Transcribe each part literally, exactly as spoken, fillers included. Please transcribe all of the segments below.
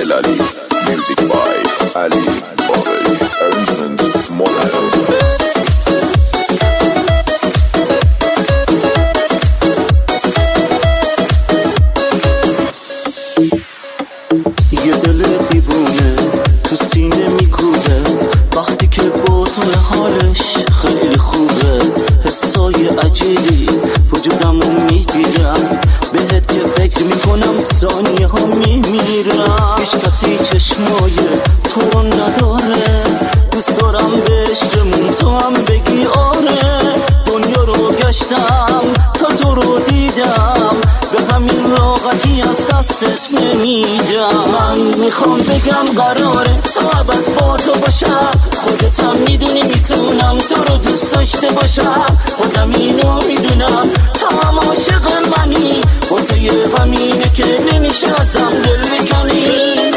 Elali, music by Ali Bobby, arrangement Mono. یه دل دیوونه تو سینه میکوبه وقتی که با تو حالش خیلی خوبه. حسای عجیبی وجودمو میگیرم بهت که فکر میکنم ثانیه ها میمیرم. هیچ کسی چشمای تو رو نداره، دوست دارم به عشقمون تو هم بگی آره. دنیا رو گشتم تا تو رو دیدم، به همین راحتی از دستت نمیدم. من میخوام بگم قراره تا ابد با تو باشم، خودت هم میدونی میتونم تو رو دوست داشته باشم. خودم اینو میدونم تا هم عاشق منی، واسه همینه که نمیشه ازم دل بکنی.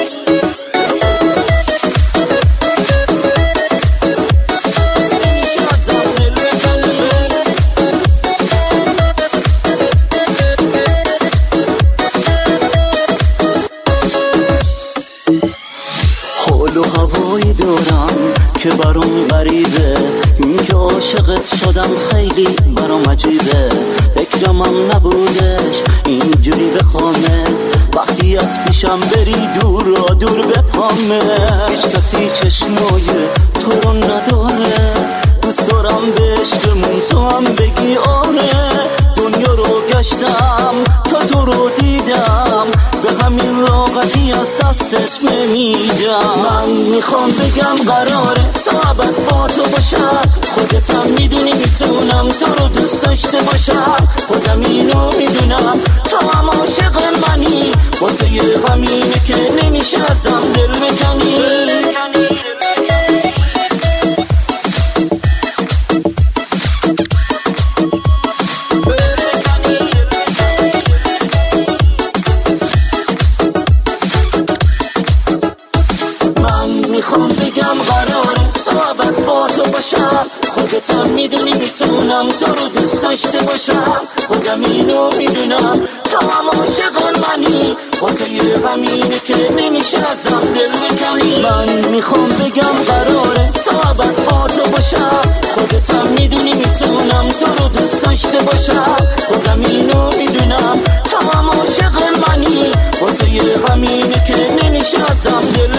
حال و هوایی دارم که برام غریبه، این که عاشقت شدم خیلی برام عجیبه. فکرمم نبودش اینجوری بخوامه، وقتی از پیشم بری دور و دور بپامه. هیچ کسی چشمای تو رو نداره، دوست دارم به عشقمون تو هم بگی آره. دنیا رو گشتم تا تو رو دیدم، به همین راحتی از دستت نمیدم. من میخوام بگم قراره تا ابد با تو باشم، خودت هم میدونی میتونم تو رو دوست داشته باشم. خودم اینو میدونم تو هم عاشق منی، واسه همینه که نمیشه ازم دل بکنی. میخوام بگم قراره تا ابد با تو باشم، خودت هم میدونی میتونم تو رو دوست داشته باشم. خودم اینو میدونم تو هم عاشق منی، واسه همینه که نمیشه ازم دل بکنی. من میخوام بگم قراره تا ابد با تو باشم، خودت هم میدونی میتونم تو رو دوست داشته باشم. خودم اینو میدونم تو هم عاشق منی، واسه همینه که نمیشه ازم دل